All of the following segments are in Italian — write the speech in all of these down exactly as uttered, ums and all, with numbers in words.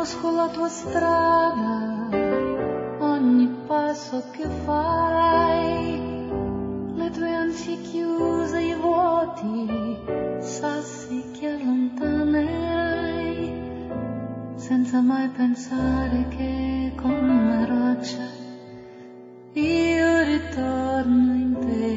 Conosco la tua strada, ogni passo che fai, le tue ansie chiuse, i vuoti, sassi che allontanerai, senza mai pensare che con una roccia io ritorno in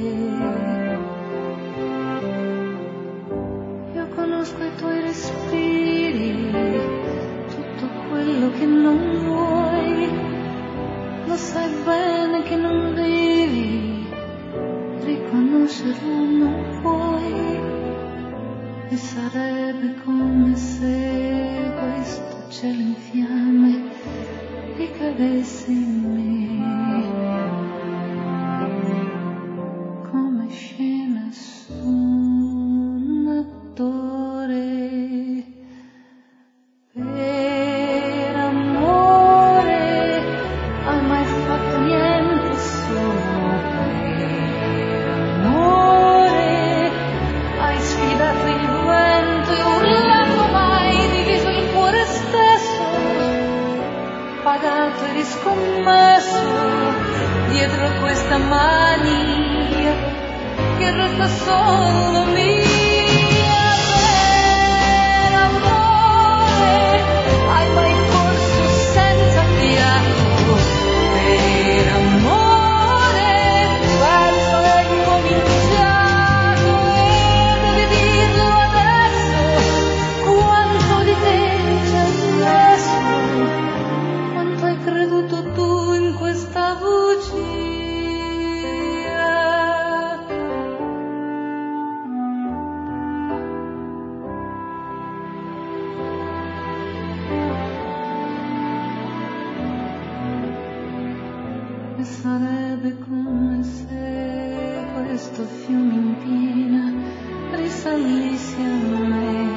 te. Io conosco i tuoi respiri, tutto quello che non vuoi, lo sai bene che non devi, riconoscerlo non puoi, e sarebbe come se questo cielo in fiamme ricadesse in me, come scena su un attore. Per amore hai mai fatto niente solo per amore, hai sfidato il vento e urlato, mai diviso il cuore stesso, pagato e riscommesso dietro questa mania che resta solo mia. Per amore hai mai corso senza fiato, per amore perso e cominciato, e devi dirlo adesso quanto di te c'è messo, quanto hai creduto tu in questa bugia. E sarebbe come se questo fiume in piena risalisse a me,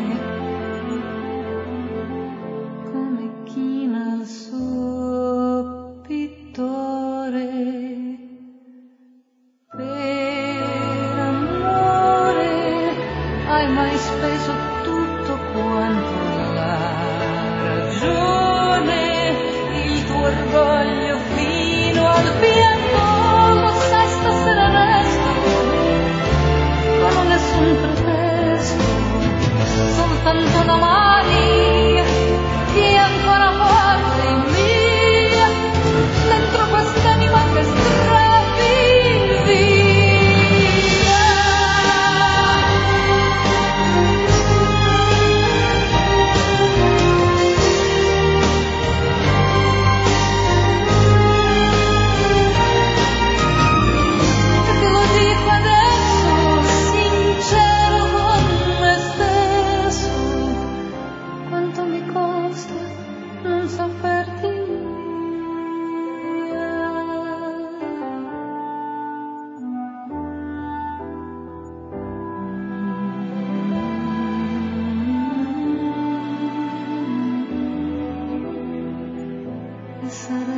come china il suo pittore. Per amore hai mai speso tutto quanto la ragione, il tuo orgoglio fino al pianto, lo sai stasera resto con nessun pretesto, soltanto una mania che ancora forte in mia, dentro quest'anima che strappi via. E te lo dico adesso, sincero con me stesso, quanto mi costa non saperti via. E sarebbe